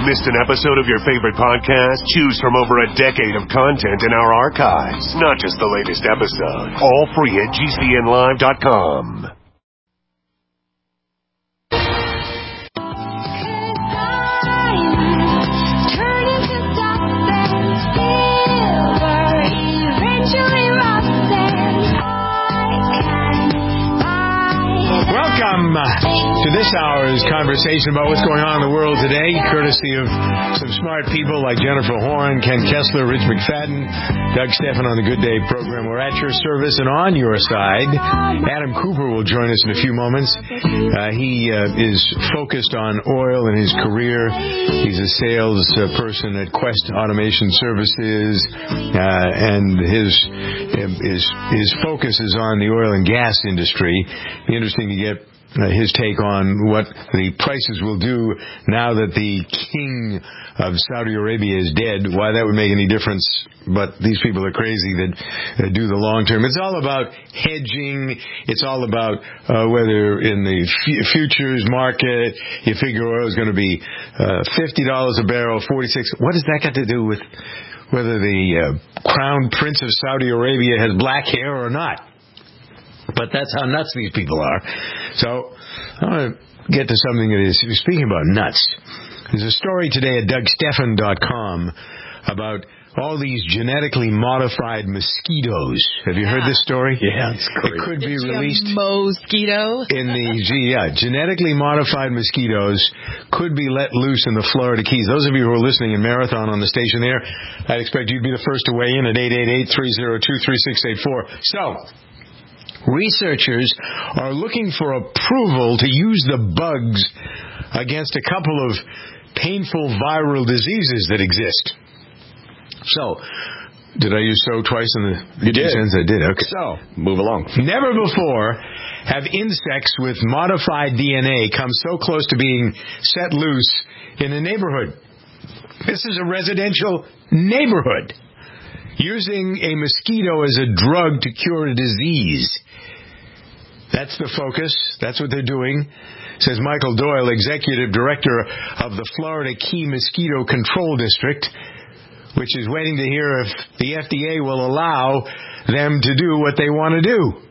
Missed an episode of your favorite podcast? Choose from over a decade of content in our archives. Not just the latest episode. All free at GCNlive.com. Welcome to this hour's conversation about what's going on in the world today, courtesy of some smart people like Jennifer Horn, Ken Kessler, Rich McFadden, Doug Stephan on the Good Day program. We're at your service and on your side. Adam Cooper will join us in a few moments. He is focused on oil in his career. He's a sales person at Quest Automation Services, and his focus is on the oil and gas industry. It'd be interesting to get his take on what the prices will do now that the king of Saudi Arabia is dead, why that would make any difference. But these people are crazy that do the long term. It's all about hedging. It's all about whether in the futures market you figure oil is going to be $50 a barrel, 46. What does that got to do with whether the crown prince of Saudi Arabia has black hair or not? But that's how nuts these people are. So I want to get to something that is, speaking about nuts, there's a story today at DougStephan.com about all these genetically modified mosquitoes. Have you heard this story? Yeah, it's great. It could be released mosquito in the genetically modified mosquitoes could be let loose in the Florida Keys. Those of you who are listening in Marathon on the station there, I'd expect you'd be the first to weigh in at 888-302-3684. So researchers are looking for approval to use the bugs against a couple of painful viral diseases that exist. So, did I use so twice in the... You did. Sense? I did, okay. So, move along. Never before have insects with modified DNA come so close to being set loose in a neighborhood. This is a residential neighborhood. Using a mosquito as a drug to cure a disease. That's the focus. That's what they're doing, says Michael Doyle, Executive Director of the Florida Key Mosquito Control District, which is waiting to hear if the FDA will allow them to do what they want to do.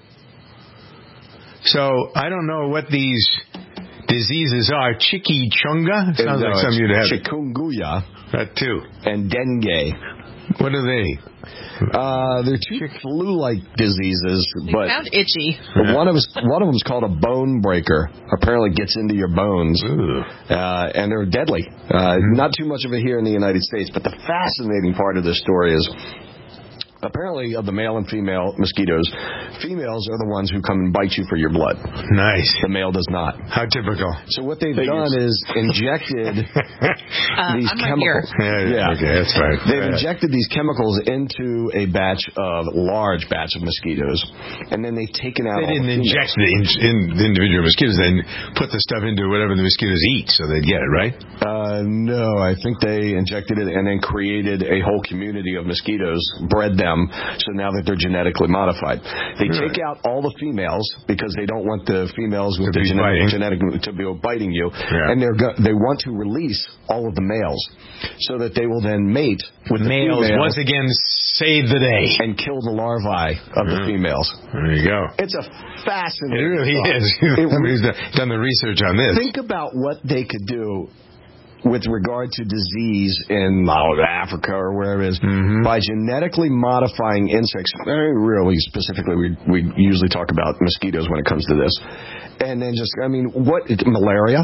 So, I don't know what these diseases are. Chikungunya? Sounds like something you'd have. Chikungunya. That too. And dengue. What are they? They're two flu-like diseases, but sound itchy. One of them is called a bone breaker. Apparently, gets into your bones, and they're deadly. Not too much of it here in the United States, but the fascinating part of this story is, apparently, of the male and female mosquitoes, females are the ones who come and bite you for your blood. Nice. The male does not. How typical. So what they've done is injected these chemicals. Yeah. Okay, that's fine. They've injected these chemicals into a large batch of mosquitoes, and then they've taken out. They didn't inject the individual mosquitoes. They put the stuff into whatever the mosquitoes eat, so they'd get it, right? No, I think they injected it and then created a whole community of mosquitoes, bred them. So now that they're genetically modified, they take out all the females because they don't want the females with the genetic to be biting you, and they want to release all of the males so that they will then mate with the males. Once again, save the day and kill the larvae of the females. There you go. It's a fascinating. It really is. Somebody's done the research on this. Think about what they could do with regard to disease in Africa or wherever it is, by genetically modifying insects. Very really specifically, we usually talk about mosquitoes when it comes to this. And then malaria?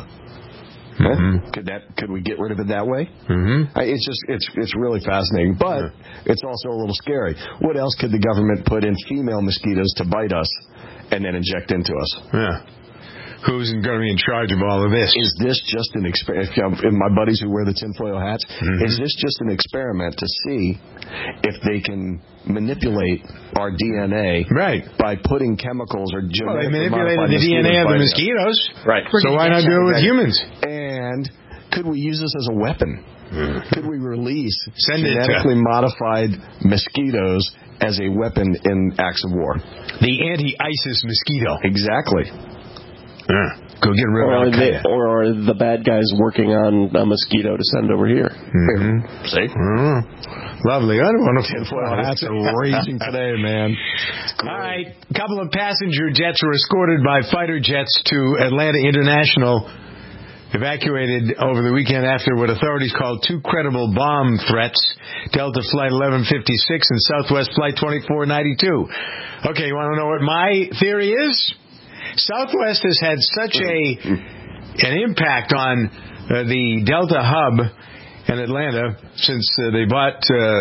Could we get rid of it that way? It's really fascinating, but it's also a little scary. What else could the government put in female mosquitoes to bite us and then inject into us? Yeah. Who's going to be in charge of all of this? Is this just an experiment? My buddies who wear the tinfoil hats, is this just an experiment to see if they can manipulate our DNA by putting chemicals or genetically modified the DNA of the mosquitoes? Right. So why not do it with humans? And could we use this as a weapon? Could we release genetically modified mosquitoes as a weapon in acts of war? The anti-ISIS mosquito. Exactly. Go get rid of Al-Qaeda. Or are the bad guys working on a mosquito to send over here? Mm-hmm. See? Lovely. I don't want to That's raging today, man. All right. A couple of passenger jets were escorted by fighter jets to Atlanta International, evacuated over the weekend after what authorities called 2 credible bomb threats. Delta Flight 1156 and Southwest Flight 2492. Okay, you want to know what my theory is? Southwest has had such an impact on the Delta hub in Atlanta since they bought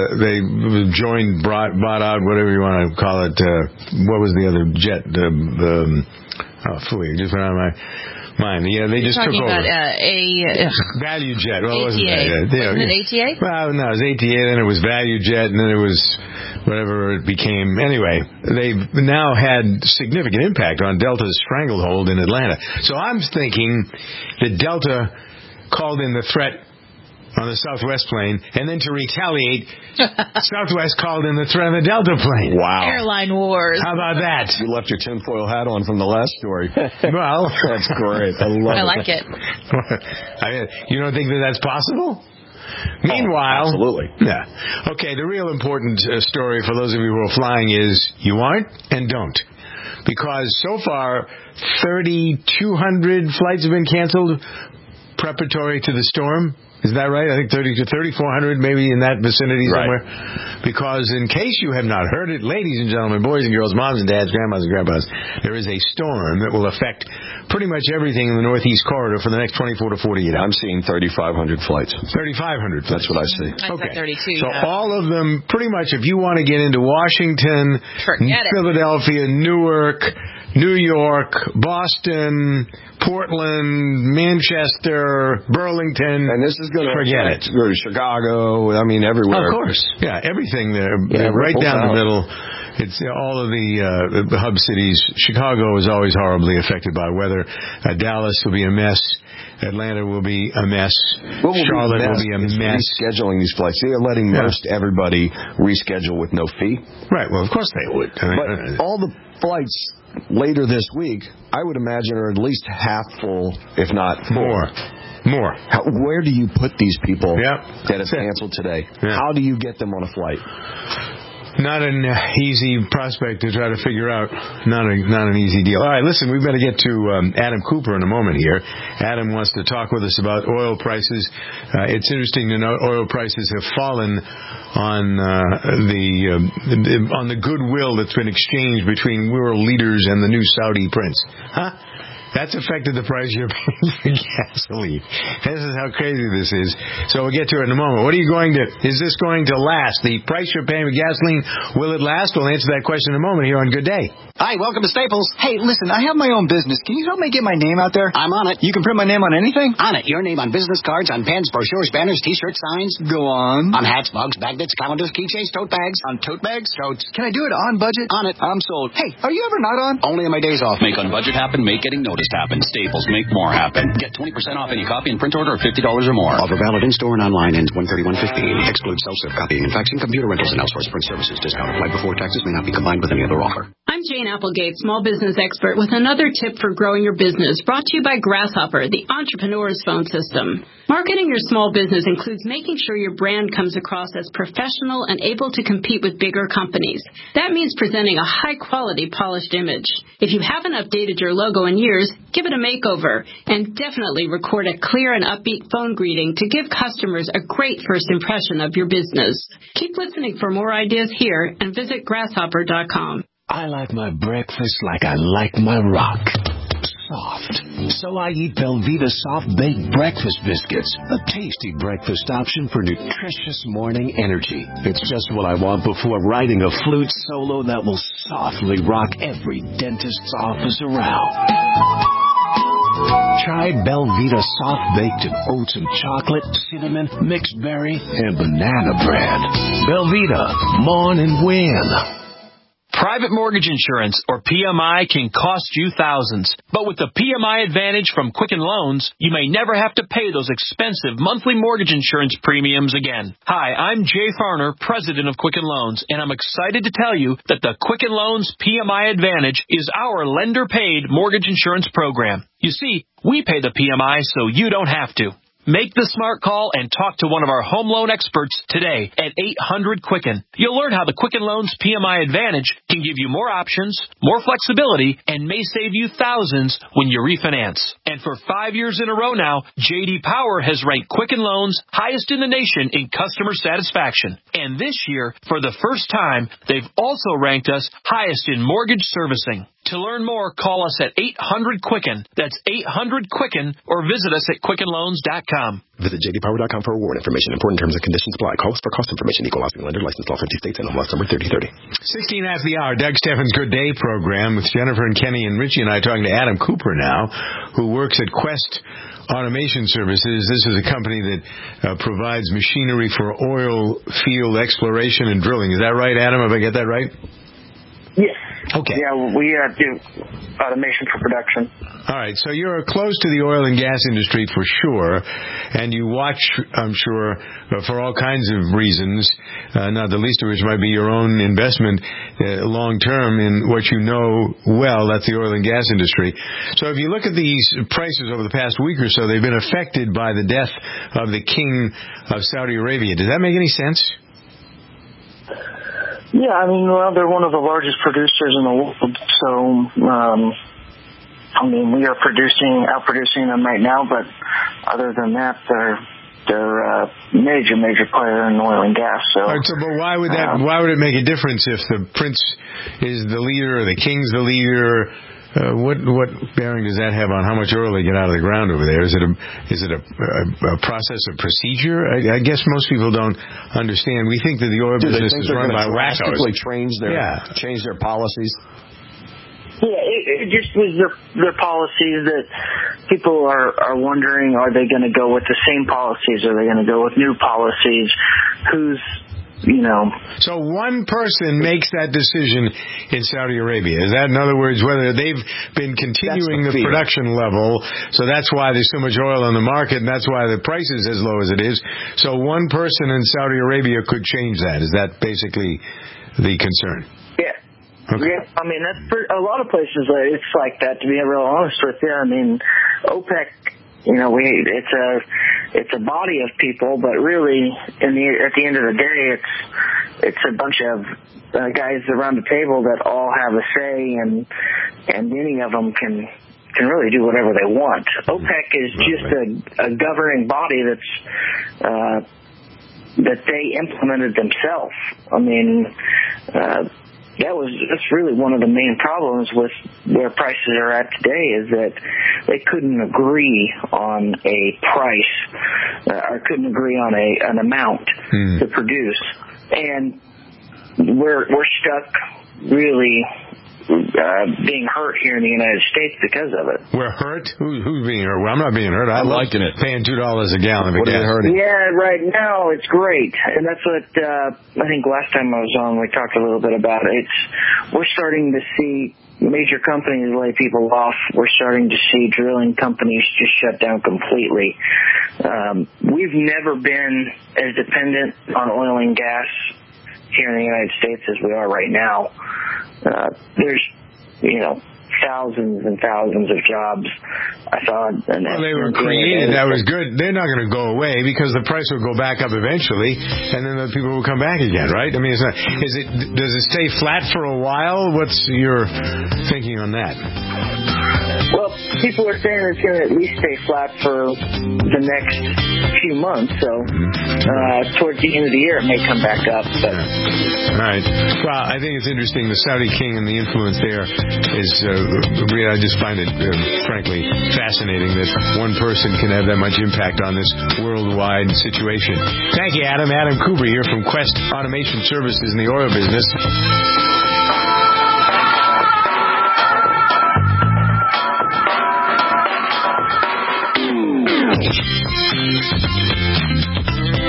out, whatever you want to call it. What was the other jet? Just went out of my mind. Yeah, they just took over. Talking about Value Jet. Well, ATA. Wasn't it ATA? Well, no, it was ATA, then it was Value Jet, and then it was whatever it became. Anyway, they've now had significant impact on Delta's stranglehold in Atlanta. So I'm thinking that Delta called in the threat on the Southwest plane, and then to retaliate, Southwest called in the threat on the Delta plane. Wow. Airline wars. How about that? You left your tinfoil hat on from the last story. Well, that's great. I like it. You don't think that that's possible? Meanwhile, absolutely. Yeah. Okay, the real important story for those of you who are flying is you aren't and don't. Because so far, 3,200 flights have been canceled preparatory to the storm. Is that right? I think 3,400, maybe in that vicinity somewhere. Right. Because in case you have not heard it, ladies and gentlemen, boys and girls, moms and dads, grandmas and grandpas, there is a storm that will affect pretty much everything in the Northeast Corridor for the next 24 to 48 hours. I'm seeing 3,500 flights. 3,500 flights. That's what I see. Okay. 32. So all of them, pretty much, if you want to get into Washington, Philadelphia, Newark, New York, Boston, Portland, Manchester, Burlington. And this is going to forget it. Go to Chicago. I mean, everywhere. Of course. Yeah, everything there. Right down the middle. It's all of the hub cities. Chicago is always horribly affected by weather. Dallas will be a mess. Atlanta will be a mess. Charlotte will be a mess. Rescheduling these flights. They are letting most everybody reschedule with no fee. Right. Well, of course they would. But all the flights later this week, I would imagine, are at least half full, if not more. Where do you put these people that have canceled today? Yeah. How do you get them on a flight? Not an easy prospect to try to figure out. Not an easy deal. All right, listen, we've got to get to Adam Cooper in a moment here. Adam wants to talk with us about oil prices. It's interesting to note oil prices have fallen on the goodwill that's been exchanged between world leaders and the new Saudi prince. Huh? That's affected the price you're paying for gasoline. This is how crazy this is. So we'll get to it in a moment. Is this going to last? The price you're paying for gasoline, will it last? We'll answer that question in a moment here on Good Day. Hi, welcome to Staples. Hey, listen, I have my own business. Can you help me get my name out there? I'm on it. You can print my name on anything? On it. Your name on business cards, on pens, brochures, banners, T-shirts, signs. Go on. On hats, mugs, magnets, calendars, keychains, tote bags. On tote bags? Totes. Can I do it on budget? On it. I'm sold. Hey, are you ever not on? Only on my days off. Make on budget happen. Make getting noticed happen. Staples. Make more happen. Get 20% off any copy and print order of $50 or more. Offer valid in-store and online. Ends 1/31/15. Excludes self-serve copying and faxing, computer rentals, and outsourced print services. Discount applied before taxes. May not be combined with any other offer. I'm Jane Applegate, small business expert, with another tip for growing your business, brought to you by Grasshopper, the entrepreneur's phone system. Marketing your small business includes making sure your brand comes across as professional and able to compete with bigger companies. That means presenting a high-quality, polished image. If you haven't updated your logo in years, give it a makeover, and definitely record a clear and upbeat phone greeting to give customers a great first impression of your business. Keep listening for more ideas here and visit grasshopper.com. I like my breakfast like I like my rock. Soft. So I eat Belvita Soft Baked Breakfast Biscuits, a tasty breakfast option for nutritious morning energy. It's just what I want before writing a flute solo that will softly rock every dentist's office around. Try Belvita Soft Baked in oats and chocolate, cinnamon, mixed berry, and banana bread. Belvita, morning win. Private mortgage insurance, or PMI, can cost you thousands. But with the PMI Advantage from Quicken Loans, you may never have to pay those expensive monthly mortgage insurance premiums again. Hi, I'm Jay Farner, president of Quicken Loans, and I'm excited to tell you that the Quicken Loans PMI Advantage is our lender-paid mortgage insurance program. You see, we pay the PMI so you don't have to. Make the smart call and talk to one of our home loan experts today at 800-QUICKEN. You'll learn how the Quicken Loans PMI Advantage can give you more options, more flexibility, and may save you thousands when you refinance. And for 5 years in a row now, J.D. Power has ranked Quicken Loans highest in the nation in customer satisfaction. And this year, for the first time, they've also ranked us highest in mortgage servicing. To learn more, call us at 800-QUICKEN. That's 800-QUICKEN, or visit us at QuickenLoans.com. Visit jdpower.com for award information. Important terms and conditions apply. Call us for cost information. Equal housing lender. Licensed law 50 states. NMLS number 3030. 16 after the hour. Doug Steffen's Good Day program with Jennifer and Kenny and Richie and I talking to Adam Cooper now, who works at Quest Automation Services. This is a company that provides machinery for oil field exploration and drilling. Is that right, Adam? Have I get that right? Yes. Okay. Yeah, we do automation for production. All right, so you're close to the oil and gas industry for sure, and you watch, I'm sure, for all kinds of reasons, not the least of which might be your own investment long-term in what you know well, that's the oil and gas industry. So if you look at these prices over the past week or so, they've been affected by the death of the king of Saudi Arabia. Does that make any sense? Yeah, I mean, well, they're one of the largest producers in the world, so, I mean, we are outproducing them right now, but other than that, they're a major player in oil and gas. So, all right, so but why would it make a difference if the prince is the leader or the king's the leader? What bearing does that have on how much oil they get out of the ground over there? Is it a process of procedure? I guess most people don't understand. We think that the oil business is run by wackos. Change their policies. Yeah, it just was their policies that people are wondering, are they going to go with the same policies? Are they going to go with new policies? So one person makes that decision in Saudi Arabia. Is that, in other words, whether they've been continuing the production level, so that's why there's so much oil on the market, and that's why the price is as low as it is. So one person in Saudi Arabia could change that. Is that basically the concern? Yeah. Okay. Yeah, I mean, that's a lot of places it's like that, to be real honest with you. I mean, OPEC, it's a body of people, but really, at the end of the day, it's a bunch of guys around the table that all have a say, and many of them can really do whatever they want. OPEC is just a governing body that they implemented themselves. I mean, that's really one of the main problems with where prices are at today, is that they couldn't agree on a price, or couldn't agree on an amount to produce, and we're stuck really being hurt here in the United States because of it. We're hurt? Who's being hurt? Well, I'm not being hurt. I'm liking it. Paying $2 a gallon. What are you hurting? Yeah, right now it's great, and that's what I think last time I was on we talked a little bit about it. We're starting to see major companies lay people off. We're starting to see drilling companies just shut down completely. We've never been as dependent on oil and gas here in the United States as we are right now. There's, thousands and thousands of jobs. I saw they were created. That was good. They're not going to go away because the price will go back up eventually, and then the people will come back again, right? I mean, does it stay flat for a while? What's your thinking on that? Well, people are saying it's going to at least stay flat for the next few months. So towards the end of the year, it may come back up. But. All right. Well, I think it's interesting. The Saudi king and the influence there is, I just find it, frankly, fascinating that one person can have that much impact on this worldwide situation. Thank you, Adam. Adam Cooper here from Quest Automation Services in the oil business.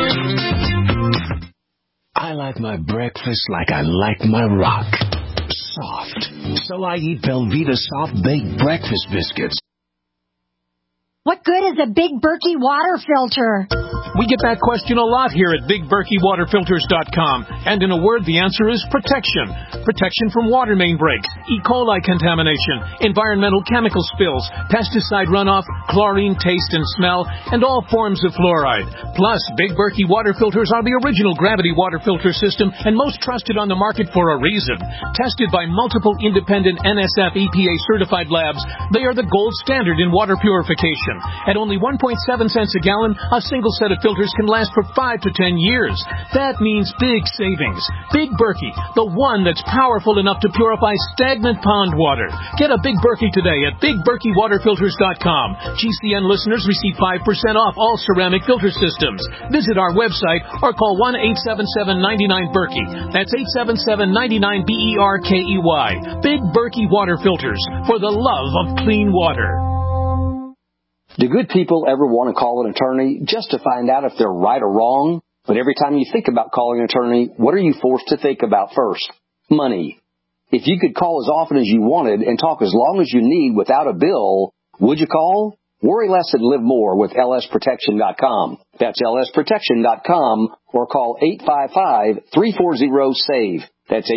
I like my breakfast like I like my rock. soft. So I eat Belvita soft baked breakfast biscuits. What good is a Big Berkey water filter? We get that question a lot here at BigBerkeyWaterFilters.com. And in a word, the answer is protection. Protection from water main breaks, E. coli contamination, environmental chemical spills, pesticide runoff, chlorine taste and smell, and all forms of fluoride. Plus, Big Berkey water filters are the original gravity water filter system and most trusted on the market for a reason. Tested by multiple independent NSF EPA certified labs, they are the gold standard in water purification. At only 1.7 cents a gallon, a single set of filters can last for 5 to 10 years. That means big savings. Big Berkey, the one that's powerful enough to purify stagnant pond water. Get a Big Berkey today at BigBerkeyWaterFilters.com. GCN listeners receive 5% off all ceramic filter systems. Visit our website or call 1-877-99-BERKEY. That's 877-99-BERKEY. Big Berkey Water Filters, for the love of clean water. Do good people ever want to call an attorney just to find out if they're right or wrong? But every time you think about calling an attorney, what are you forced to think about first? Money. If you could call as often as you wanted and talk as long as you need without a bill, would you call? Worry less and live more with lsprotection.com. That's lsprotection.com or call 855-340-SAVE. That's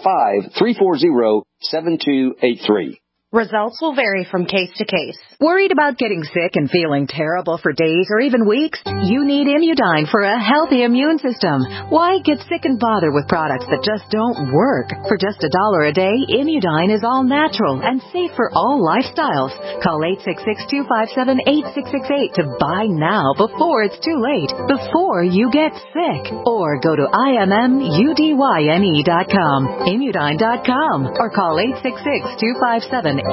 855-340-7283. Results will vary from case to case. Worried about getting sick and feeling terrible for days or even weeks? You need Immudyne for a healthy immune system. Why get sick and bother with products that just don't work? For just $1 a day, Immudyne is all natural and safe for all lifestyles. Call 866-257-8668 to buy now before it's too late, before you get sick. Or go to IMMUDYNE.com, Immudyne.com, or call 866-257-8668.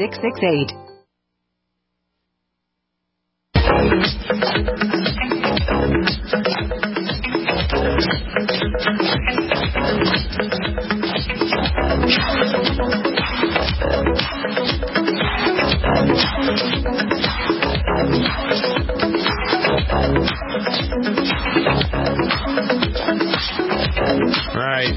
Right.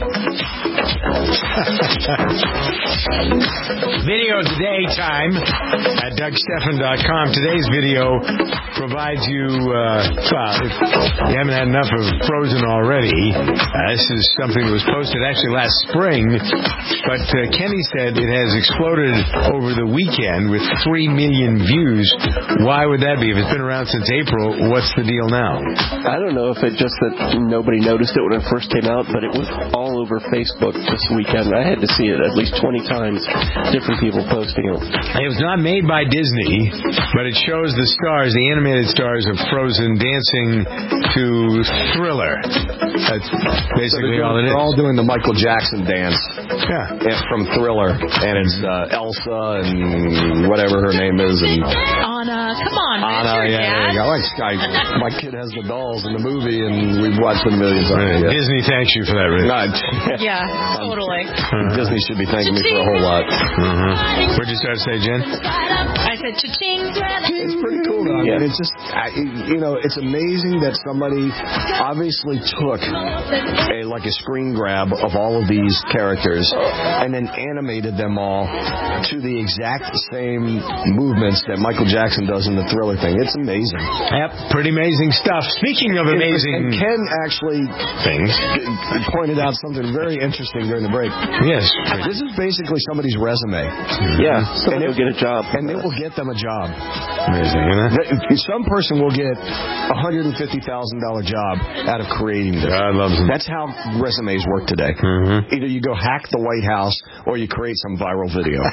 Video of the day time at DougStephan.com. Today's video provides you, if you haven't had enough of Frozen already, this is something that was posted actually last spring, but Kenny said it has exploded over the weekend with 3 million views. Why would that be? If it's been around since April, what's the deal now? I don't know if it's just that nobody noticed it when it first came out, but it was all over Facebook this weekend. I had to see it at least 20 times, different people posting it. It was not made by Disney, but it shows the stars, the animated stars of Frozen dancing to Thriller. That's basically all it is. They're all doing the Michael Jackson dance. Yeah. From Thriller. And it's Elsa and whatever her name is. And Anna. Come on, Anna, yeah. My kid has the dolls in the movie, and we've watched them millions of times. Yeah. Disney thanks you for that, Rich. Yeah, totally. Disney should be thanking me for a whole lot. What'd you start to say, Jen? I said cha-ching. It's pretty cool, though. Yeah. I mean, it's just, it's amazing that somebody obviously took a screen grab of all of these characters and then animated them all to the exact same movements that Michael Jackson does in the Thriller thing. It's amazing. Yep, pretty amazing stuff. Speaking of amazing and Ken actually things, pointed out something very interesting during the break. Yes. This is basically somebody's resume. Yeah, somebody will get a job. And they will get them a job. Amazing, isn't it? Some person will get a $150,000 job out of creating this. God loves them. That's how resumes work today. Either you go hack the White House or you create some viral video.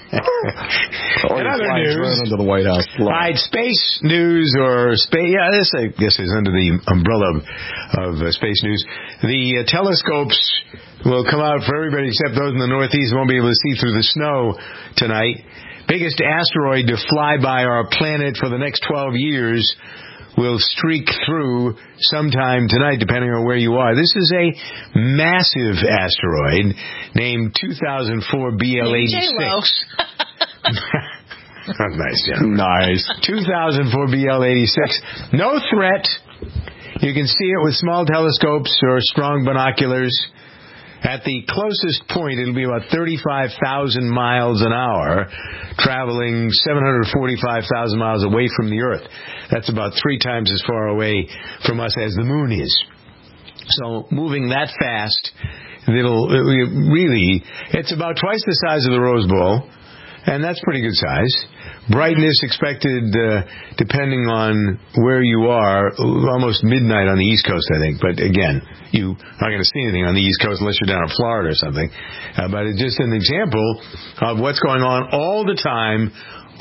Or in other news, under the White House. Right, space news or space. Yeah, this I guess is under the umbrella of space news. The telescopes will come out for everybody except those in the Northeast won't be able to see through the snow tonight. Biggest asteroid to fly by our planet for the next 12 years will streak through sometime tonight, depending on where you are. This is a massive asteroid named 2004 BL86. Nice, yeah. Nice. 2004 BL86. No threat. You can see it with small telescopes or strong binoculars. At the closest point, it'll be about 35,000 miles an hour, traveling 745,000 miles away from the Earth. That's about 3 times as far away from us as the moon is. So moving that fast, it's about twice the size of the Rose Bowl, and that's pretty good size. Brightness expected, depending on where you are, almost midnight on the East Coast, I think. But again, you aren't going to see anything on the East Coast unless you're down in Florida or something. But it's just an example of what's going on all the time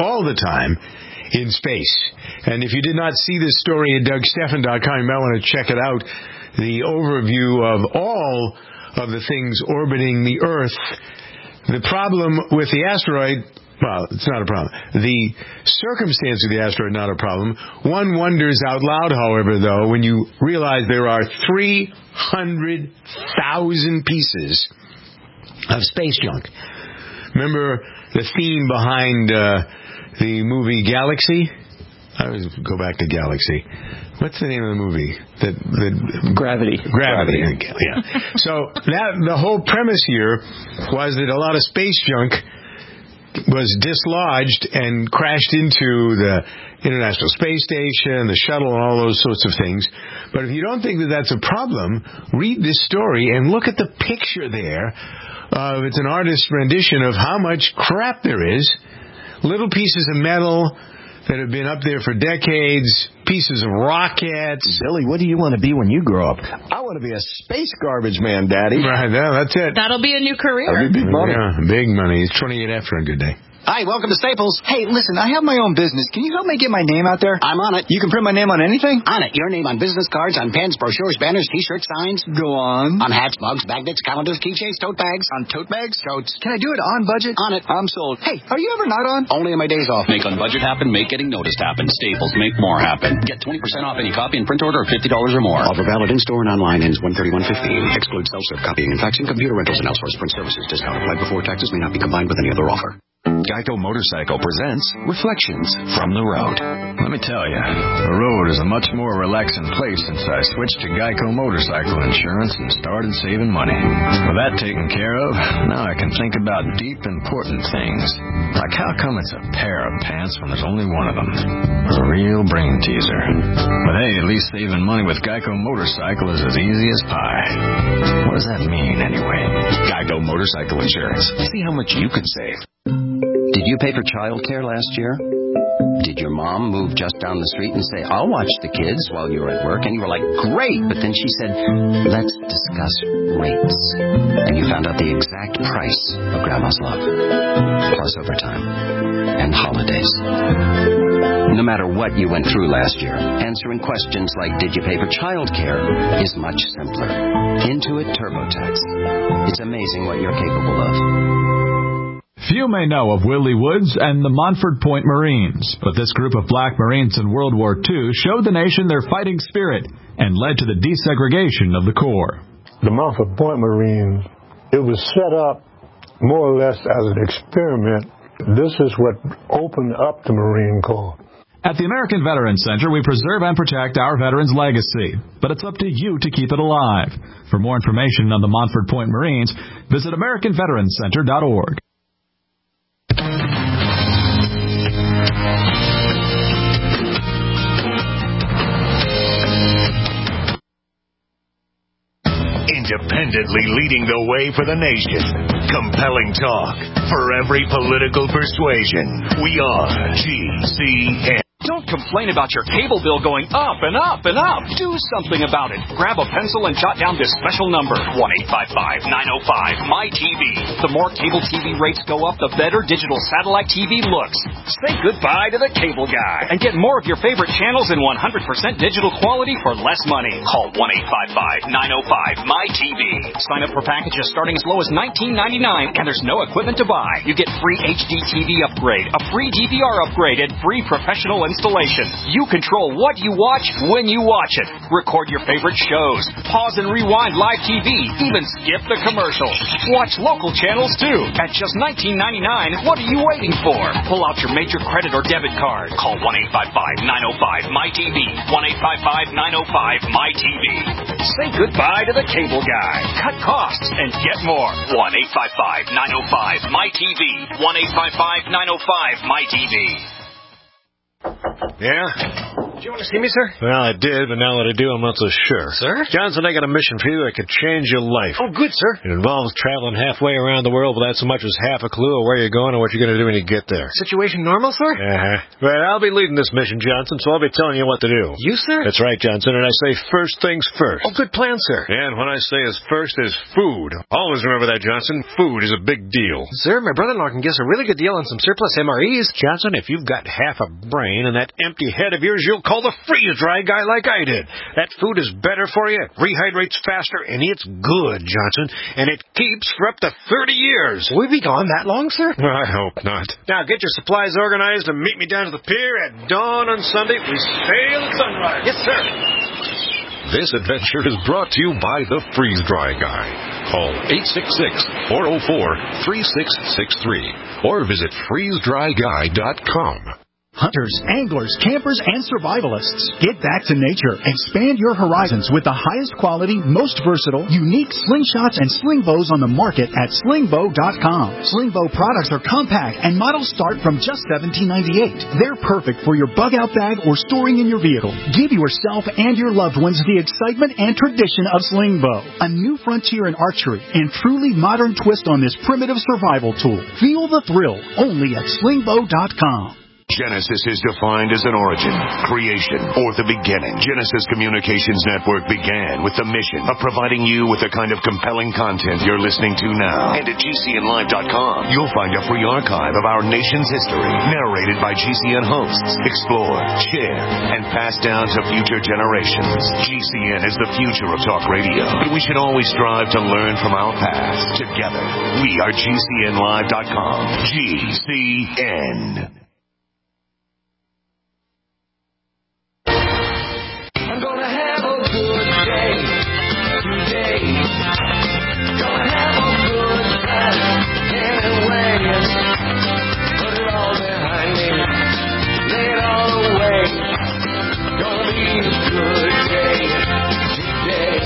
in space. And if you did not see this story at DougStephan.com, you might want to check it out. The overview of all of the things orbiting the Earth. The problem with the asteroid, well, it's not a problem. The circumstance of the asteroid, not a problem. One wonders out loud, however, though, when you realize there are 300,000 pieces of space junk. Remember the theme behind the movie Galaxy? I always go back to Galaxy. What's the name of the movie? Gravity. Yeah. So the whole premise here was that a lot of space junk was dislodged and crashed into the International Space Station, the shuttle, and all those sorts of things. But if you don't think that that's a problem, read this story and look at the picture there. It's an artist's rendition of how much crap there is. Little pieces of metal that have been up there for decades, pieces of rockets. Billy, what do you want to be when you grow up? I want to be a space garbage man, Daddy. Right, yeah, that's it. That'll be a new career. That'll be big money. Yeah, big money. It's 28F for a good day. Hi, welcome to Staples. Hey, listen, I have my own business. Can you help me get my name out there? I'm on it. You can print my name on anything? On it. Your name on business cards, on pens, brochures, banners, T-shirts, signs. Go on. On hats, mugs, magnets, calendars, keychains, tote bags. On tote bags? Totes. Can I do it on budget? On it. I'm sold. Hey, are you ever not on? Only on my days off. Make on budget happen, make getting noticed happen. Staples, make more happen. Get 20% off any copy and print order of $50 or more. Offer valid in-store and online, ends 1/31/15. Excludes self-serve copying and faxing, computer rentals, and outsourced print services. Discount applied before taxes, may not be combined with any other offer. Geico Motorcycle presents Reflections from the Road. Let me tell you, the road is a much more relaxing place since I switched to Geico Motorcycle Insurance and started saving money. With that taken care of, now I can think about deep, important things. Like how come it's a pair of pants when there's only one of them? A real brain teaser. But hey, at least saving money with Geico Motorcycle is as easy as pie. What does that mean, anyway? Geico Motorcycle Insurance. See how much you could save. Did you pay for childcare last year? Did your mom move just down the street and say, I'll watch the kids while you're at work? And you were like, great. But then she said, let's discuss rates. And you found out the exact price of Grandma's love. Plus overtime. And holidays. No matter what you went through last year, answering questions like, did you pay for childcare, is much simpler. Intuit TurboTax. It's amazing what you're capable of. Few may know of Willie Woods and the Montford Point Marines, but this group of black Marines in World War II showed the nation their fighting spirit and led to the desegregation of the Corps. The Montford Point Marines, it was set up more or less as an experiment. This is what opened up the Marine Corps. At the American Veterans Center, we preserve and protect our veterans' legacy, but it's up to you to keep it alive. For more information on the Montford Point Marines, visit AmericanVeteransCenter.org. Independently leading the way for the nation. Compelling talk for every political persuasion. We are GCN. Don't complain about your cable bill going up and up and up. Do something about it. Grab a pencil and jot down this special number, 1-855-905-MY-TV. The more cable TV rates go up, the better digital satellite TV looks. Say goodbye to the cable guy and get more of your favorite channels in 100% digital quality for less money. Call 1-855-905-MY-TV. Sign up for packages starting as low as $19.99, and there's no equipment to buy. You get free HD TV upgrade, a free DVR upgrade, and free professional installation. installation. You control what you watch when you watch it. Record your favorite shows. Pause and rewind live TV. Even skip the commercials. Watch local channels too. At just $19.99, what are you waiting for? Pull out your major credit or debit card. Call 1-855-905-MyTV. 1-855-905-MyTV. Say goodbye to the cable guy. Cut costs and get more. 1-855-905-MyTV. 1-855-905-MyTV. Yeah? Did you want to see me, sir? Well, I did, but now that I do, I'm not so sure. Sir? Johnson, I got a mission for you that could change your life. Oh, good, sir. It involves traveling halfway around the world without so much as half a clue of where you're going or what you're going to do when you get there. Situation normal, sir? Well, I'll be leading this mission, Johnson, so I'll be telling you what to do. You, sir? That's right, Johnson, and I say first things first. Oh, good plan, sir. And when I say as first is food. Always remember that, Johnson. Food is a big deal. Sir, my brother-in-law can get us a really good deal on some surplus MREs. Johnson, if you've got half a brain and that empty head of yours, you'll call the freeze-dry guy like I did. That food is better for you, it rehydrates faster, and it's good, Johnson. And it keeps for up to 30 years. Will we be gone that long, sir? I hope not. Now, get your supplies organized and meet me down to the pier at dawn on Sunday. We sail at sunrise. Yes, sir. This adventure is brought to you by the Freeze-Dry Guy. Call 866-404-3663 or visit freezedryguy.com. Hunters, anglers, campers, and survivalists. Get back to nature. Expand your horizons with the highest quality, most versatile, unique slingshots and sling bows on the market at slingbow.com. Sling bow products are compact and models start from just $17.98. They're perfect for your bug out bag or storing in your vehicle. Give yourself and your loved ones the excitement and tradition of sling bow. A new frontier in archery and truly modern twist on this primitive survival tool. Feel the thrill only at slingbow.com. Genesis is defined as an origin, creation, or the beginning. Genesis Communications Network began with the mission of providing you with the kind of compelling content you're listening to now. And at GCNlive.com, you'll find a free archive of our nation's history, narrated by GCN hosts, explored, shared, and passed down to future generations. GCN is the future of talk radio, but we should always strive to learn from our past. Together, we are GCNlive.com. GCN. I'm gonna have a good day today. Gonna have a good time anyway. Put it all behind me, lay it all away. Gonna be a good day today.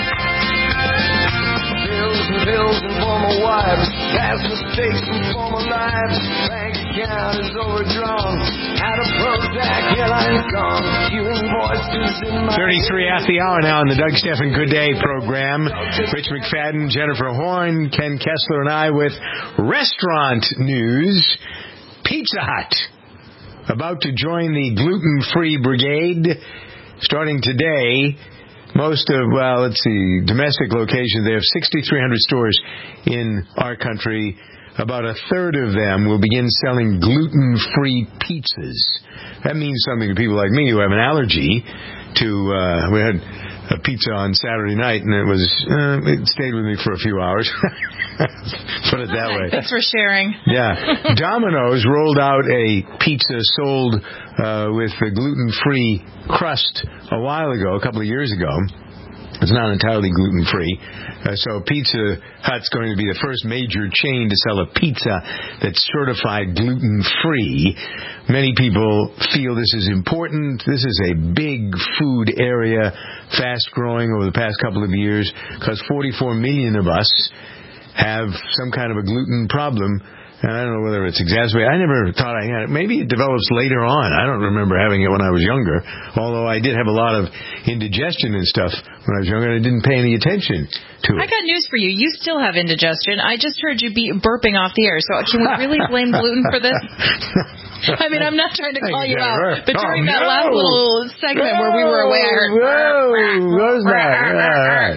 Bills and former wives, past mistakes and former lives. Bank account is overdrawn. Out of Prozac, airline song. Hearing voices in my 33 after the hour now on the Doug Stephan Good Day program. Rich McFadden, Jennifer Horn, Ken Kessler, and I with restaurant news. Pizza Hut about to join the gluten-free brigade starting today. Most of, domestic locations, they have 6,300 stores in our country. About a third of them will begin selling gluten-free pizzas. That means something to people like me who have an allergy to, we had a pizza on Saturday night, and it stayed with me for a few hours. Put it that way. Thanks for sharing. Yeah. Domino's rolled out a pizza sold with the gluten-free crust a while ago, a couple of years ago. It's not entirely gluten-free. So Pizza Hut's going to be the first major chain to sell a pizza that's certified gluten-free. Many people feel this is important. This is a big food area, fast-growing over the past couple of years, because 44 million of us have some kind of a gluten problem. And I don't know whether it's exacerbated. I never thought I had it. Maybe it develops later on. I don't remember having it when I was younger, although I did have a lot of indigestion and stuff when I was younger, and I didn't pay any attention to it. I got news for you. You still have indigestion. I just heard you be burping off the air, so can we really blame gluten for this? I mean, I'm not trying to call you out, but during that last little segment where we were away, I heard... Whoa, what was that? All right.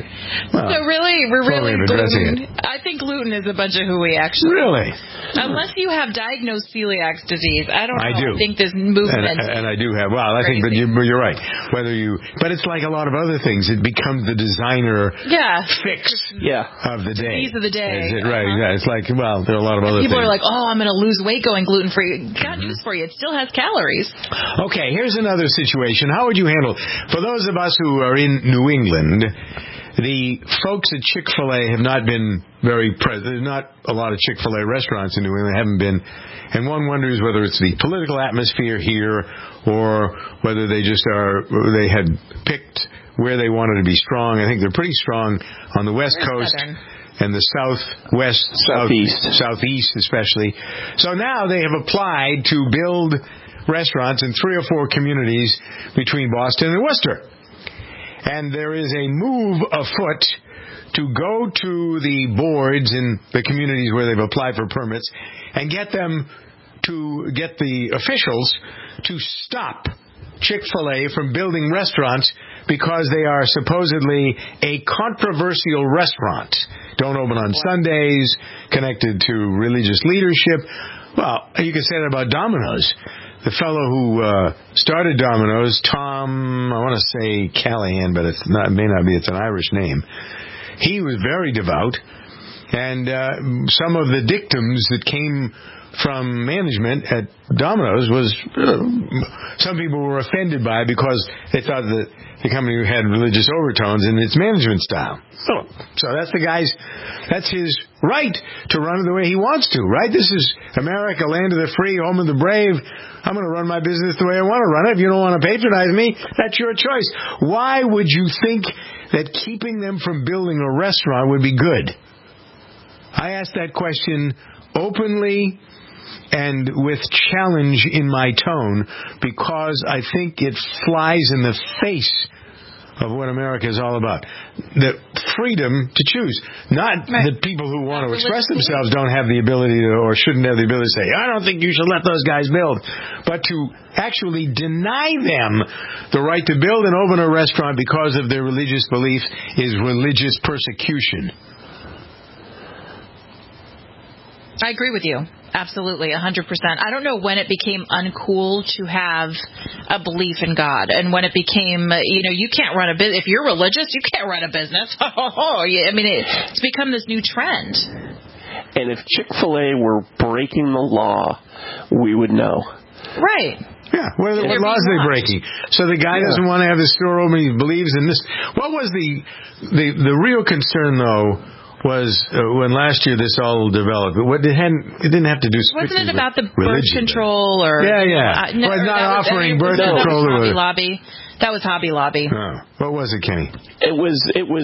Well, so really, we're really addressing gluten. I think gluten is a bunch of hooey, actually. Really? Unless you have diagnosed celiac disease. I don't know. I do. I think this movement. And I do have. Well, I think, but you're right. But it's like a lot of other things. It becomes the designer fix of the day. Disease of the day. Right. Yeah. It's like, well, there are a lot of other People things. are like, oh, I'm going to lose weight going gluten-free. Got news for you. It still has calories. Okay, here's another situation. How would you handle, for those of us who are in New England, the folks at Chick-fil-A have not been very present. There's not a lot of Chick-fil-A restaurants in New England. Haven't been. And one wonders whether it's the political atmosphere here or whether they just they had picked where they wanted to be strong. I think they're pretty strong on the West Coast. Southern. And the southeast especially. So now they have applied to build restaurants in 3 or 4 communities between Boston and Worcester. And there is a move afoot to go to the boards in the communities where they've applied for permits and get the officials to stop Chick-fil-A from building restaurants because they are supposedly a controversial restaurant. Don't open on Sundays, connected to religious leadership. Well, you can say that about Domino's. The fellow who started Domino's, Tom, I want to say Callahan, but it may not be. It's an Irish name. He was very devout, and some of the dictums that came from management at Domino's was some people were offended by it because they thought that the company had religious overtones in its management style. So that's that's his right to run it the way he wants to, right? This is America, land of the free, home of the brave. I'm going to run my business the way I want to run it. If you don't want to patronize me, that's your choice. Why would you think that keeping them from building a restaurant would be good? I asked that question openly and with challenge in my tone because I think it flies in the face of what America is all about. The freedom to choose. Not that people who want to express themselves don't have the ability to, or shouldn't have the ability to say, I don't think you should let those guys build. But to actually deny them the right to build and open a restaurant because of their religious beliefs is religious persecution. I agree with you. Absolutely, 100%. I don't know when it became uncool to have a belief in God, and when it became, you can't run a business. If you're religious, you can't run a business. I mean, it's become this new trend. And if Chick-fil-A were breaking the law, we would know. Right. Yeah, what laws are they breaking? So the guy doesn't want to have his store open. He believes in this. What was the real concern, though? Was when last year this all developed. It didn't have to do strictly Wasn't it about the birth religion. control or not offering birth control to Hobby Lobby? That was Hobby Lobby. Oh. What was it, Kenny? It was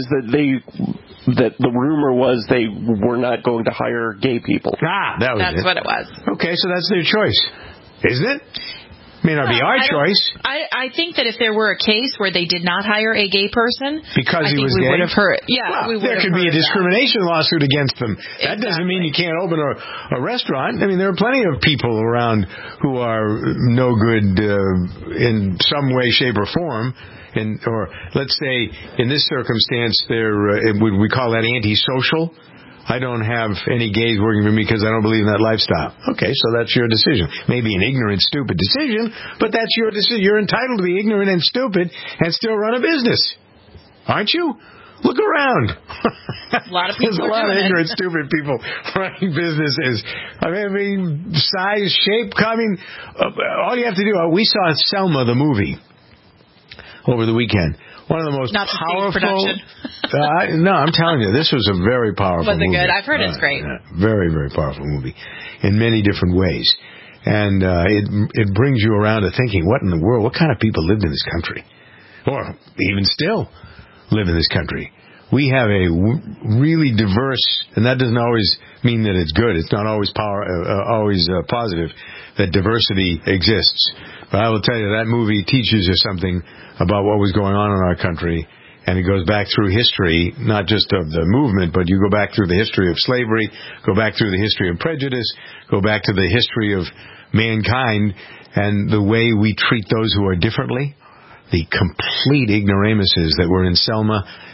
that the rumor was they were not going to hire gay people. That's what it was. Okay, so that's their choice, isn't it? May not be our choice. I think that if there were a case where they did not hire a gay person, because he was we gay, would have heard. Yeah, well, there could be a discrimination lawsuit against them. That doesn't mean you can't open a restaurant. I mean, there are plenty of people around who are no good in some way, shape, or form. Or let's say in this circumstance, would we call that antisocial? I don't have any gays working for me because I don't believe in that lifestyle. Okay, so that's your decision. Maybe an ignorant, stupid decision, but that's your decision. You're entitled to be ignorant and stupid and still run a business. Aren't you? Look around. A lot of people There's a lot of ignorant, stupid people running businesses. I mean, size, shape, all you have to do, we saw Selma, the movie, over the weekend. One of the most powerful. No, I'm telling you, this was a very powerful movie. Was it good? I've heard it's great. Very, very powerful movie in many different ways. And it brings you around to thinking, what in the world, what kind of people lived in this country? Or even still live in this country. We have a really diverse, and that doesn't always mean that it's good. It's not always positive that diversity exists. But I will tell you, that movie teaches you something about what was going on in our country, and it goes back through history, not just of the movement, but you go back through the history of slavery, go back through the history of prejudice, go back to the history of mankind, and the way we treat those who are differently, the complete ignoramuses that were in Selma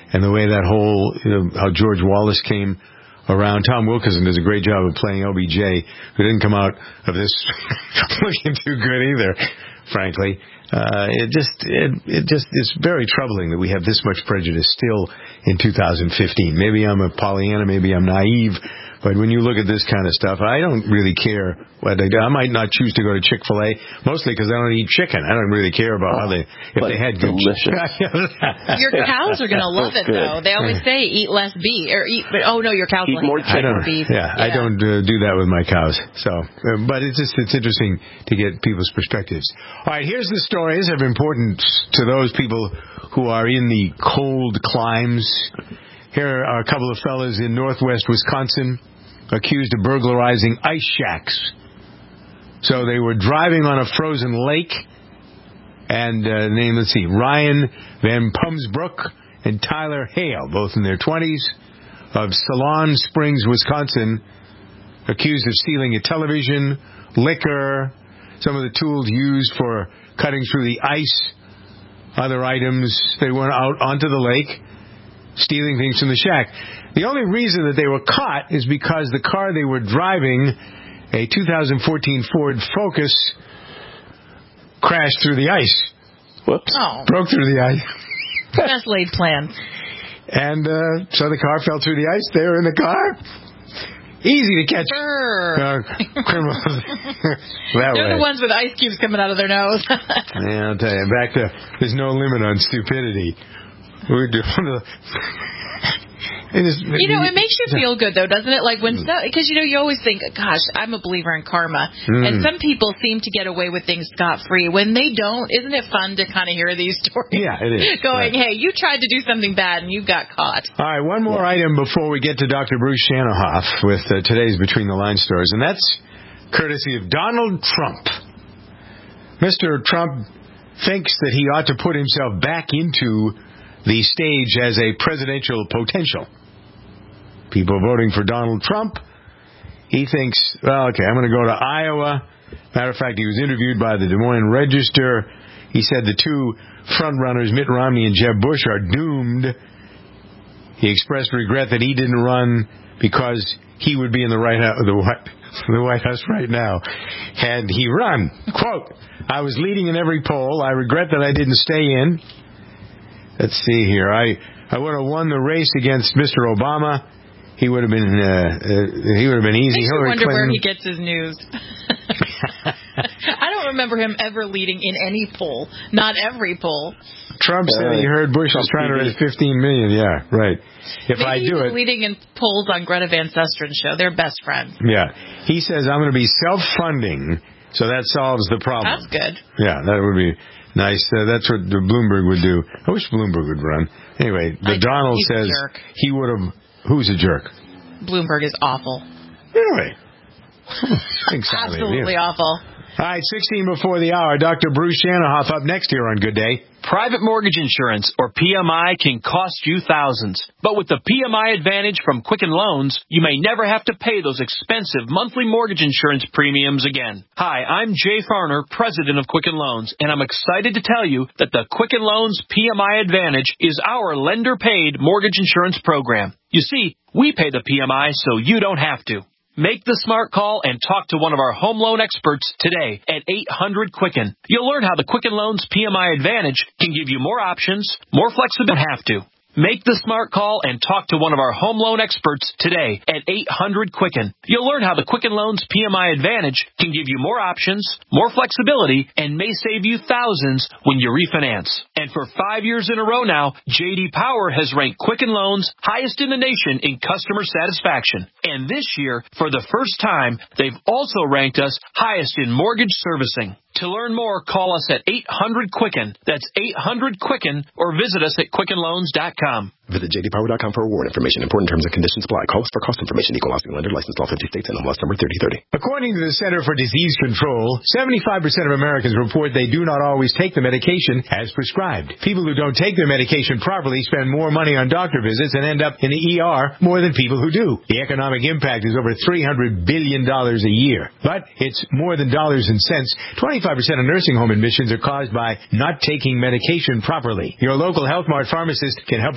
and the way that whole, how George Wallace came around. Tom Wilkinson does a great job of playing LBJ, who didn't come out of this looking too good either, frankly. It just is very troubling that we have this much prejudice still in 2015. Maybe I'm a Pollyanna, maybe I'm naive, but when you look at this kind of stuff, I don't really care what they do. I might not choose to go to Chick-fil-A, mostly because I don't eat chicken. I don't really care about if they had good chicken. Your cows are going to love it, though. They always say eat less beef, your cows eat more chicken. Beef. Yeah, I don't do that with my cows. So, but it's interesting to get people's perspectives. All right, here's the stories of importance to those people who are in the cold climes. Here are a couple of fellas in northwest Wisconsin accused of burglarizing ice shacks. So they were driving on a frozen lake, and Ryan Van Pumsbrook and Tyler Hale, both in their 20s, of Salon Springs, Wisconsin, accused of stealing a television, liquor, some of the tools used for cutting through the ice, other items. They went out onto the lake, stealing things from the shack. The only reason that they were caught is because the car they were driving, a 2014 Ford Focus, crashed through the ice. Whoops. Oh. Broke through the ice. Best laid plan. And so the car fell through the ice. They were in the car. Easy to catch criminals that They're way. the ones with ice cubes coming out of their nose. Yeah, I'll tell you. Back to there's no limit on stupidity. We're doing it makes you feel good, though, doesn't it? Like when because you always think, gosh, I'm a believer in karma, and some people seem to get away with things scot-free. When they don't, isn't it fun to kind of hear these stories? Yeah, it is. Going, hey, you tried to do something bad and you got caught. All right, one more item before we get to Dr. Bruce Shanohoff with today's Between the Line stories, and that's courtesy of Donald Trump. Mr. Trump thinks that he ought to put himself back into the stage as a presidential potential. People voting for Donald Trump. He thinks, I'm going to go to Iowa. Matter of fact, he was interviewed by the Des Moines Register. He said the two frontrunners, Mitt Romney and Jeb Bush, are doomed. He expressed regret that he didn't run because he would be in the White House right now had he run. Quote, I was leading in every poll. I regret that I didn't stay in. Let's see here. I would have won the race against Mr. Obama. He would have been easy. I wonder where he gets his news. I don't remember him ever leading in any poll. Not every poll. Trump said he heard Bush was trying to raise $15 million. Yeah, right. Maybe he was leading in polls on Greta Van Susteren show. They're best friends. Yeah. He says, I'm going to be self-funding, so that solves the problem. That's good. Yeah, that would be nice. That's what the Bloomberg would do. I wish Bloomberg would run. Anyway, Donald says he would have... Who's a jerk? Bloomberg is awful. Really? Absolutely awful. All right, 16 before the hour. Dr. Bruce Shanohoff up next here on Good Day. Private mortgage insurance, or PMI, can cost you thousands. But with the PMI Advantage from Quicken Loans, you may never have to pay those expensive monthly mortgage insurance premiums again. Hi, I'm Jay Farner, president of Quicken Loans, and I'm excited to tell you that the Quicken Loans PMI Advantage is our lender-paid mortgage insurance program. You see, we pay the PMI so you don't have to. Make the smart call and talk to one of our home loan experts today at 800-QUICKEN. You'll learn how the Quicken Loans PMI Advantage can give you more options, more flexibility. Don't have to. Make the smart call and talk to one of our home loan experts today at 800-QUICKEN. You'll learn how the Quicken Loans PMI Advantage can give you more options, more flexibility, and may save you thousands when you refinance. And for 5 years in a row now, J.D. Power has ranked Quicken Loans highest in the nation in customer satisfaction. And this year, for the first time, they've also ranked us highest in mortgage servicing. To learn more, call us at 800-QUICKEN. That's 800-QUICKEN, or visit us at QuickenLoans.com. Visit jdpower.com for award information. Important terms and conditions apply. Call us for cost information. Equal housing lender. Licensed all 50 states. NMLS number 3030. According to the Center for Disease Control, 75% of Americans report they do not always take the medication as prescribed. People who don't take their medication properly spend more money on doctor visits and end up in the ER more than people who do. The economic impact is over $300 billion a year. But it's more than dollars and cents. 25% of nursing home admissions are caused by not taking medication properly. Your local Health Mart pharmacist can help you with education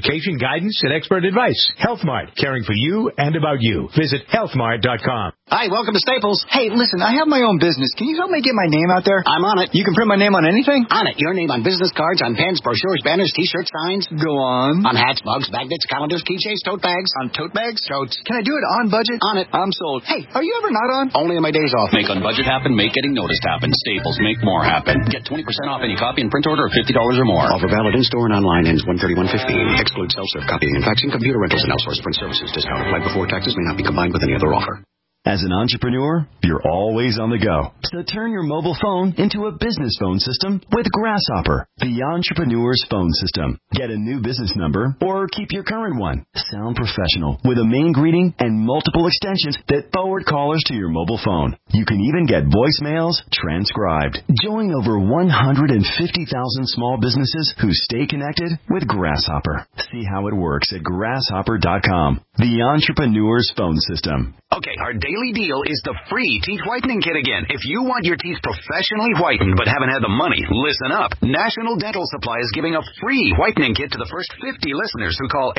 education, guidance, and expert advice. HealthMart, caring for you and about you. Visit healthmart.com. Hi, welcome to Staples. Hey, listen, I have my own business. Can you help me get my name out there? I'm on it. You can print my name on anything? On it. Your name on business cards, on pens, brochures, banners, T-shirts, signs. Go on. On hats, mugs, magnets, calendars, keychains, tote bags. On tote bags? Totes. Can I do it on budget? On it. I'm sold. Hey, are you ever not on? Only on my days off. Make on budget happen, make getting noticed happen. Staples, make more happen. Get 20% off any copy and print order of $50 or more. Offer valid in-store and online, ends 1/31/15. Excludes self-serve copying and faxing, computer rentals, and outsourced print services. Discount applied before taxes, may not be combined with any other offer. As an entrepreneur, you're always on the go. So turn your mobile phone into a business phone system with Grasshopper, the entrepreneur's phone system. Get a new business number or keep your current one. Sound professional with a main greeting and multiple extensions that forward callers to your mobile phone. You can even get voicemails transcribed. Join over 150,000 small businesses who stay connected with Grasshopper. See how it works at grasshopper.com. The entrepreneur's phone system. Okay, our daily deal is the free teeth whitening kit again. If you want your teeth professionally whitened but haven't had the money, listen up. National Dental Supply is giving a free whitening kit to the first 50 listeners who call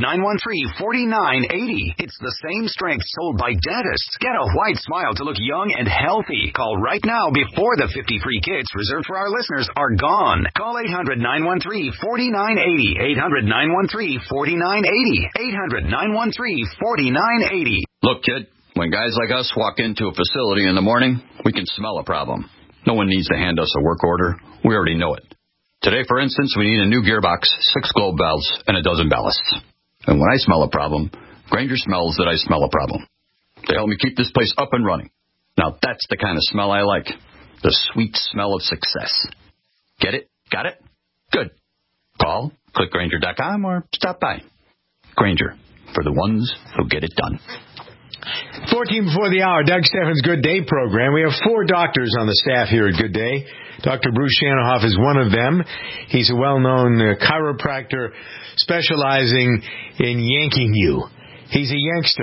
800-913-4980. It's the same strength sold by dentists. Get a white smile to look young and healthy. Call right now before the 50 free kits reserved for our listeners are gone. Call 800-913-4980. 800-913-4980. 800-913-4980. Look, kid, when guys like us walk into a facility in the morning, we can smell a problem. No one needs to hand us a work order. We already know it. Today, for instance, we need a new gearbox, 6 globe valves, and a dozen ballasts. And when I smell a problem, Grainger smells that I smell a problem. They help me keep this place up and running. Now, that's the kind of smell I like. The sweet smell of success. Get it? Got it? Good. Call, click Grainger.com, or stop by. Grainger, for the ones who get it done. 14 before the hour, Doug Steffen's Good Day program. We have 4 doctors on the staff here at Good Day. Dr. Bruce Shanohoff is one of them. He's a well-known chiropractor specializing in yanking you. He's a yankster.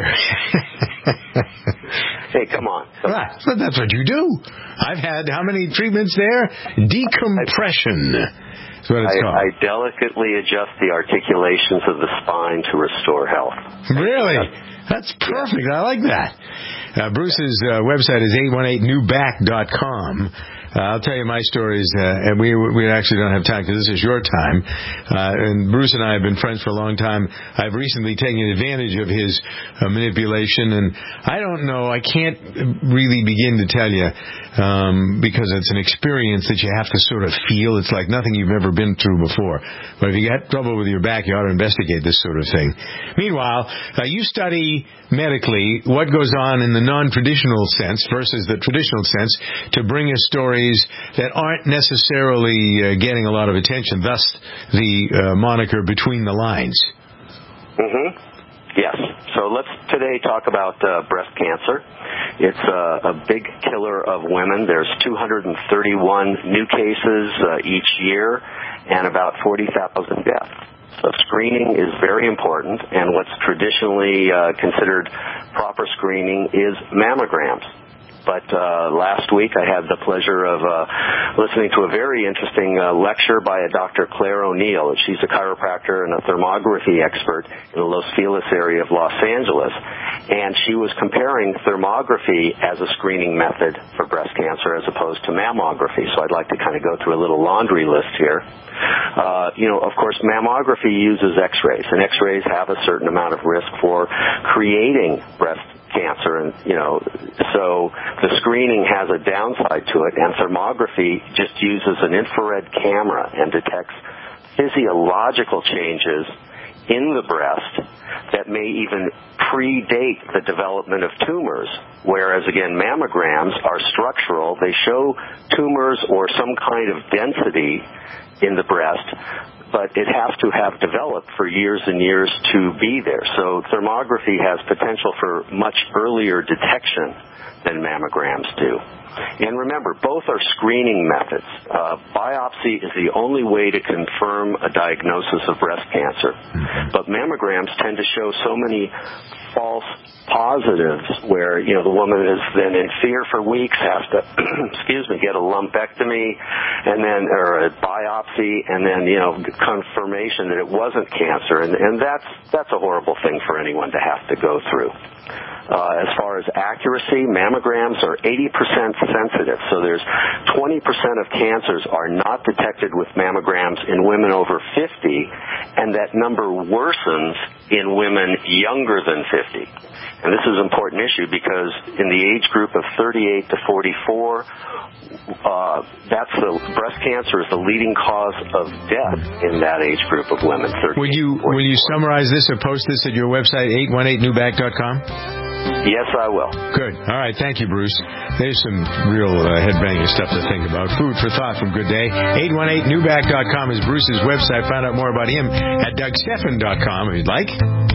Hey, come on. Right. But that's what you do. I've had how many treatments there? Decompression. That's what it's called. I delicately adjust the articulations of the spine to restore health. Really? That's perfect. I like that. Bruce's website is 818newback.com. I'll tell you my stories, and we actually don't have time because this is your time. And Bruce and I have been friends for a long time. I've recently taken advantage of his manipulation, and I don't know, I can't really begin to tell you because it's an experience that you have to sort of feel. It's like nothing you've ever been through before. But if you got trouble with your back, you ought to investigate this sort of thing. Meanwhile, you study medically what goes on in the non-traditional sense versus the traditional sense to bring us stories that aren't necessarily getting a lot of attention, thus the moniker Between the Lines. Mm-hmm. Yes. So let's today talk about breast cancer. It's a big killer of women. There's 231 new cases each year and about 40,000 deaths. So screening is very important, and what's traditionally considered proper screening is mammograms. But last week I had the pleasure of listening to a very interesting lecture by a Dr. Claire O'Neill. She's a chiropractor and a thermography expert in the Los Feliz area of Los Angeles. And she was comparing thermography as a screening method for breast cancer as opposed to mammography. So I'd like to kind of go through a little laundry list here. Of course, mammography uses x-rays, and x-rays have a certain amount of risk for creating breast cancer, and so the screening has a downside to it, and thermography just uses an infrared camera and detects physiological changes in the breast that may even predate the development of tumors, whereas again mammograms are structural. They show tumors or some kind of density in the breast, but it has to have developed for years and years to be there. So thermography has potential for much earlier detection than mammograms do. And remember, both are screening methods. Biopsy is the only way to confirm a diagnosis of breast cancer. But mammograms tend to show so many false positives where, the woman is then in fear for weeks, has to, get a lumpectomy and then, or a biopsy, and then, confirmation that it wasn't cancer, and that's a horrible thing for anyone to have to go through. As far as accuracy, mammograms are 80% sensitive, so there's 20% of cancers are not detected with mammograms in women over 50, and that number worsens in women younger than 50. And this is an important issue because in the age group of 38 to 44, breast cancer is the leading cause of death in that age group of women. Will you summarize this or post this at your website, 818newback.com? Yes, I will. Good. All right. Thank you, Bruce. There's some real head-banging stuff to think about. Food for thought from Good Day. 818newback.com is Bruce's website. Find out more about him at DougStephan.com if you'd like.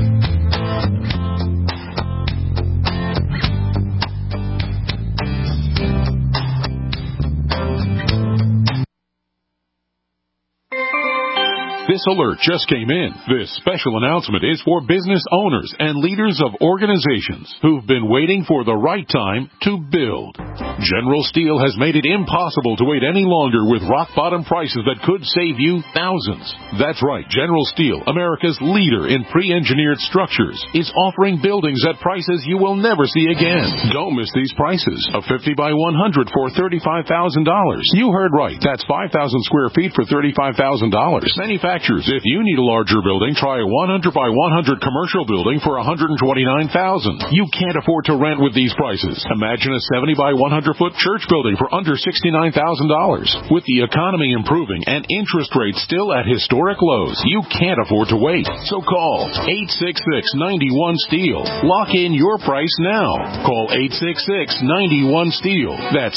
This alert just came in. This special announcement is for business owners and leaders of organizations who've been waiting for the right time to build. General Steel has made it impossible to wait any longer with rock-bottom prices that could save you thousands. That's right. General Steel, America's leader in pre-engineered structures, is offering buildings at prices you will never see again. Don't miss these prices. A 50 by 100 for $35,000. You heard right. That's 5,000 square feet for $35,000. Manufacturers, if you need a larger building, try a 100 by 100 commercial building for $129,000. You can't afford to rent with these prices. Imagine a 70 by 100 foot church building for under $69,000. With the economy improving and interest rates still at historic lows, you can't afford to wait. So call 866-91-STEEL. Lock in your price now. Call 866-91-STEEL. That's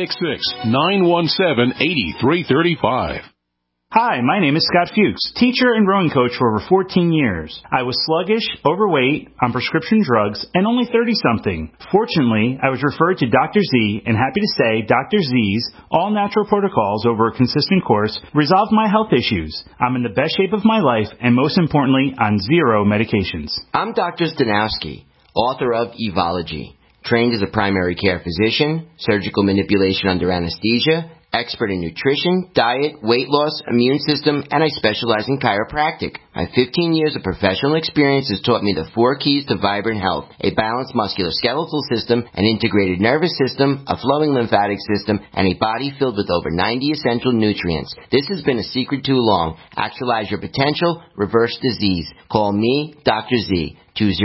866-917-8335. Hi, my name is Scott Fuchs, teacher and rowing coach for over 14 years. I was sluggish, overweight, on prescription drugs, and only 30-something. Fortunately, I was referred to Dr. Z, and happy to say Dr. Z's all-natural protocols over a consistent course resolved my health issues. I'm in the best shape of my life, and most importantly, on 0 medications. I'm Dr. Stanowski, author of Evology, trained as a primary care physician, surgical manipulation under anesthesia, expert in nutrition, diet, weight loss, immune system, and I specialize in chiropractic. My 15 years of professional experience has taught me the 4 keys to vibrant health: a balanced musculoskeletal system, an integrated nervous system, a flowing lymphatic system, and a body filled with over 90 essential nutrients. This has been a secret too long. Actualize your potential, reverse disease. Call me, Dr. Z.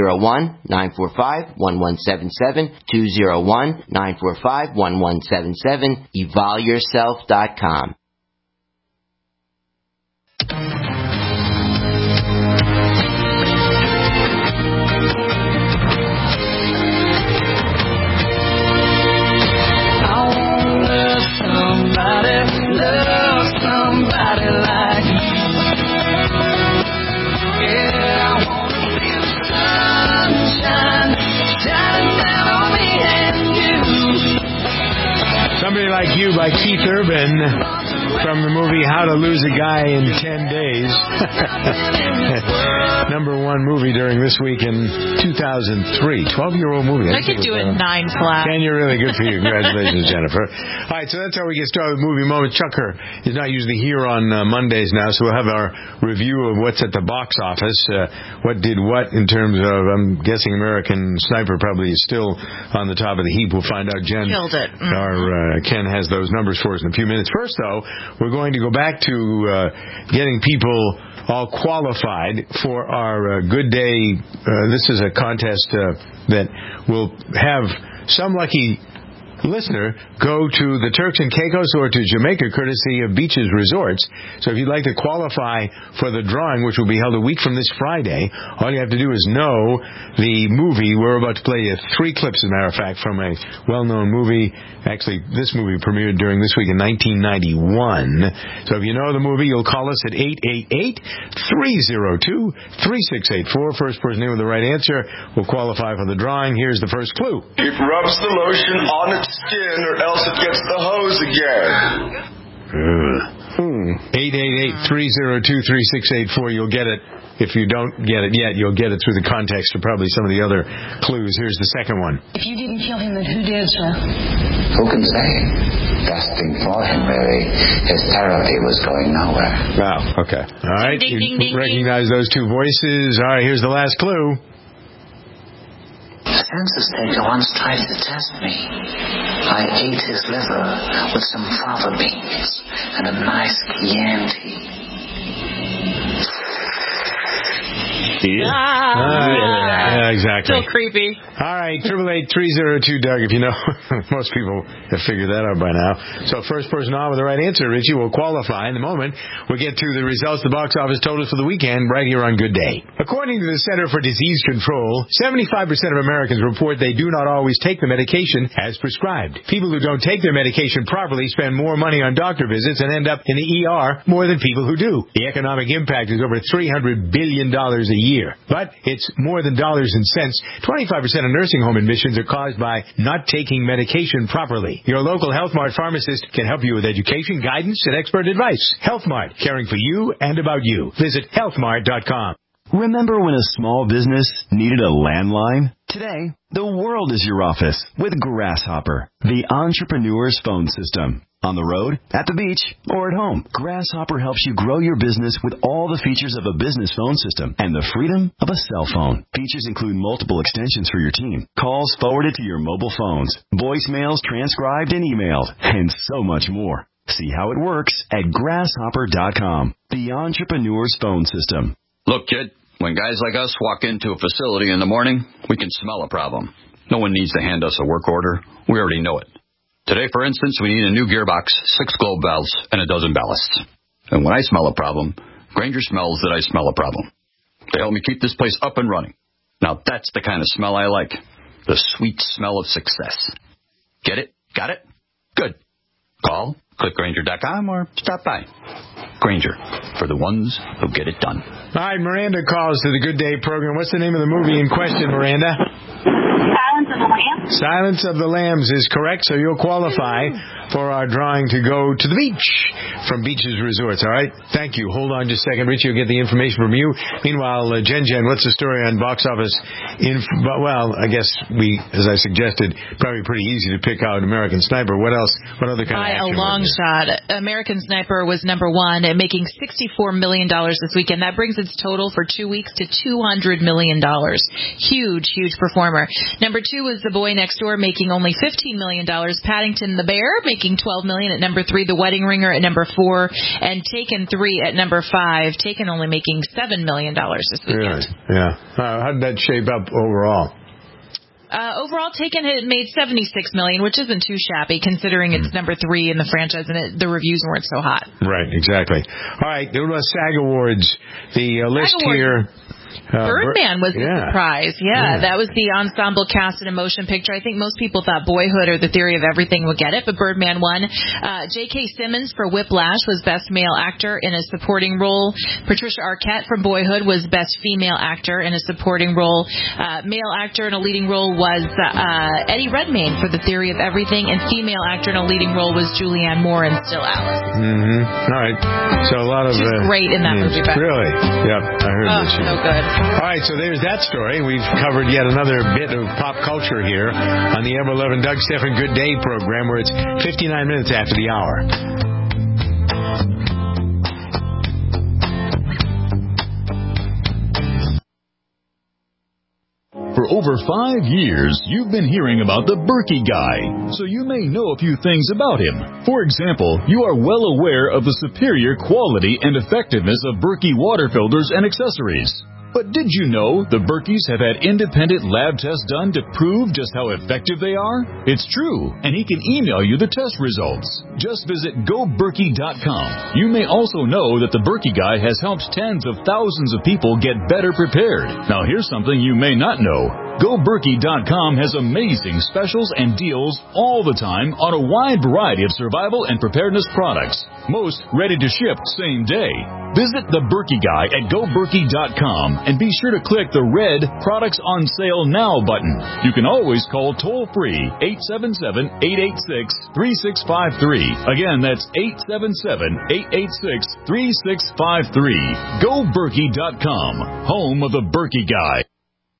201-945-1177, 201-945-1177, evolyourself.com. Love somebody like you. Yeah, I wanna feel the sunshine shining down on me and you. Somebody Like You by Keith Urban from the movie How to Lose a Guy in 10 Days. Number 1 movie during this week in 2003. 12-year-old movie. I could do it 9 flat. Can you really? Good for you. Congratulations, Jennifer. All right, so that's how we get started with Movie Moment. Chucker is not usually here on Mondays now, so we'll have our review of what's at the box office. What did what in terms of, I'm guessing American Sniper probably is still on the top of the heap. We'll find out. Jen killed it. Our Ken has those numbers for us in a few minutes. First, though, we're going to go back to getting people all qualified for our Good Day. This is a contest that will have some lucky listener go to the Turks and Caicos or to Jamaica, courtesy of Beaches Resorts. So if you'd like to qualify for the drawing, which will be held a week from this Friday, all you have to do is know the movie. We're about to play 3 clips, as a matter of fact, from a well-known movie. Actually, this movie premiered during this week in 1991. So if you know the movie, you'll call us at 888-302-3684. First person in with the right answer will qualify for the drawing. Here's the first clue. It rubs the lotion on its skin, or else it gets the hose again. 888-302-3684. You'll get it. If you don't get it yet, you'll get it through the context of probably some of the other clues. Here's the second one. If you didn't kill him, then who did, sir? Who can say? Destined for him, really. His therapy was going nowhere. Wow. Okay. All right. Ding, ding, You ding, recognize those two voices. All right. Here's the last clue. The census taker once tried to test me. I ate his liver with some fava beans and a nice Chianti. Yeah, exactly. Still creepy. All right, 888-302-DOUG. If you know, most people have figured that out by now. So first person on with the right answer, Richie, will qualify. In the moment, we'll get to the results, the box office totals for the weekend, right here on Good Day. According to the Center for Disease Control, 75% of Americans report they do not always take the medication as prescribed. People who don't take their medication properly spend more money on doctor visits and end up in the ER more than people who do. The economic impact is over $300 billion a year. But it's more than dollars and cents. 25% of nursing home admissions are caused by not taking medication properly. Your local Health Mart pharmacist can help you with education, guidance, and expert advice. Health Mart, caring for you and about you. Visit healthmart.com. Remember when a small business needed a landline? Today, the world is your office with Grasshopper, the entrepreneur's phone system. On the road, at the beach, or at home, Grasshopper helps you grow your business with all the features of a business phone system and the freedom of a cell phone. Features include multiple extensions for your team, calls forwarded to your mobile phones, voicemails transcribed and emailed, and so much more. See how it works at grasshopper.com, the entrepreneur's phone system. Look, kid, when guys like us walk into a facility in the morning, we can smell a problem. No one needs to hand us a work order. We already know it. Today, for instance, we need a new gearbox, 6 globe valves, and a dozen ballasts. And when I smell a problem, Grainger smells that I smell a problem. They help me keep this place up and running. Now that's the kind of smell I like. The sweet smell of success. Get it? Got it? Good. Call, click Grainger.com, or stop by. Grainger, for the ones who get it done. All right, Miranda calls to the Good Day program. What's the name of the movie in question, Miranda? Silence of the Lambs. Silence of the Lambs is correct, so you'll qualify for our drawing to go to the beach from Beaches Resorts, all right? Thank you. Hold on just a second, Richie. You'll get the information from you. Meanwhile, Jen, what's the story on box office? Well, I guess as I suggested, probably pretty easy to pick out American Sniper. What else? What other kind of action? By a long shot. American Sniper was number one, making $64 million this weekend. That brings its total for 2 weeks to $200 million. Huge, huge performer. Number two was The Boy Next Door, making only $15 million. Paddington the Bear, making $12 million at number 3. The Wedding Ringer at number 4. And Taken 3 at number 5. Taken only making $7 million this weekend. Really? Yeah. How did that shape up overall? Overall, Taken had made $76 million, which isn't too shabby considering it's number 3 in the franchise and the reviews weren't so hot. Right, exactly. All right, there was SAG Awards. The list here. Birdman was the surprise. Yeah, that was the ensemble cast in a motion picture. I think most people thought Boyhood or The Theory of Everything would get it, but Birdman won. J.K. Simmons for Whiplash was Best Male Actor in a Supporting Role. Patricia Arquette from Boyhood was Best Female Actor in a Supporting Role. Male Actor in a Leading Role was Eddie Redmayne for The Theory of Everything, and Female Actor in a Leading Role was Julianne Moore in Still Alice. Mm-hmm. All right. So a lot of... She's great in that movie. Really? Yep, I heard that. So good. All right, so there's that story. We've covered yet another bit of pop culture here on the ever-loving Doug Stephan Good Day program, where it's 59 minutes after the hour. For over 5 years, you've been hearing about the Berkey Guy, so you may know a few things about him. For example, you are well aware of the superior quality and effectiveness of Berkey water filters and accessories. But did you know the Berkeys have had independent lab tests done to prove just how effective they are? It's true, and he can email you the test results. Just visit GoBerkey.com. You may also know that the Berkey Guy has helped tens of thousands of people get better prepared. Now here's something you may not know. GoBerkey.com has amazing specials and deals all the time on a wide variety of survival and preparedness products. Most ready to ship same day. Visit the Berkey Guy at GoBerkey.com and be sure to click the red Products on Sale Now button. You can always call toll-free 877-886-3653. Again, that's 877-886-3653. GoBerkey.com, home of the Berkey Guy.